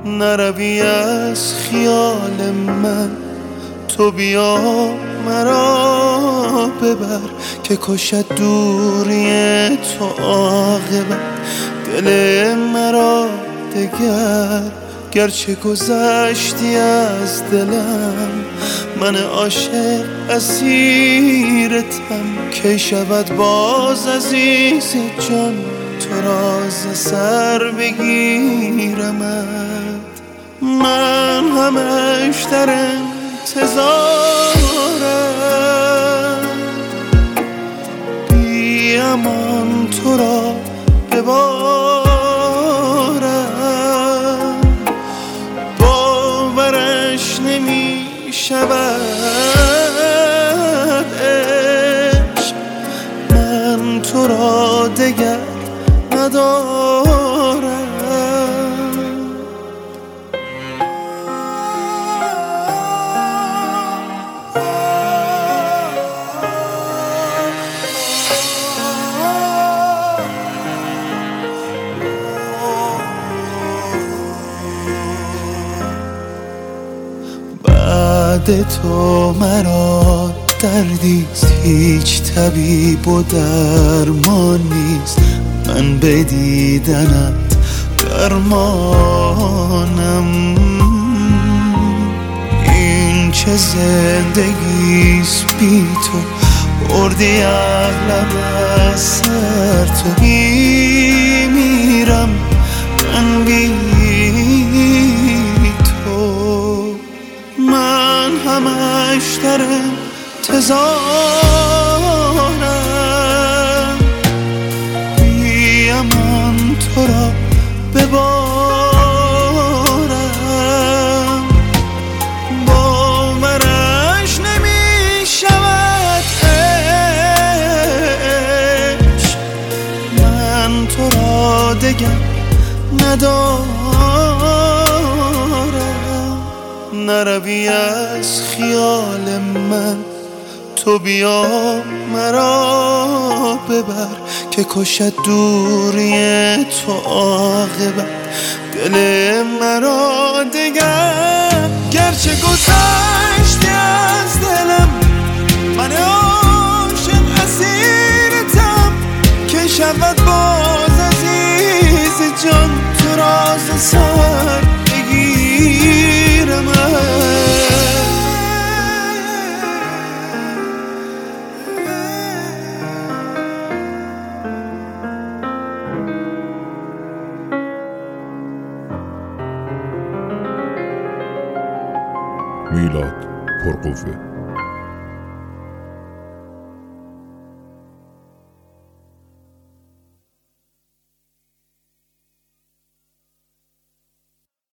نروی از خیال من، تو بیا مرا ببر که کشد دوری تو عاقبت دل مرا دگر. گرچه گذشتی از دلم، من عاشق اسیرتم، کی شود باز عزیز جان تو را ز سر بگیرمت. من همش در انتظارم، بی امان تو را ببارم، باورش نمی شود عشق، من تو را دگر ندارم. بعد تو مرا دردیست، هیچ طبیب و درمان نیست، من به دیدنت درمانم. این چه زندگیست بی تو، بردی عقلم از سر، تو میمیرم من بی تو. من همش در انتظارم، بی امان تو را ببارم، باورش نمی شود عشق، من تو را دگر ندارم. نروی از خیال من، تو بیا مرا ببر که کشد دوری تو عاقبت دل مرا دگر. گرچه گذشتی از دلم، من عاشق اسیرتم، که شود باز عزیز جان تو را ز سر بگیرم. میلاد پرقوه.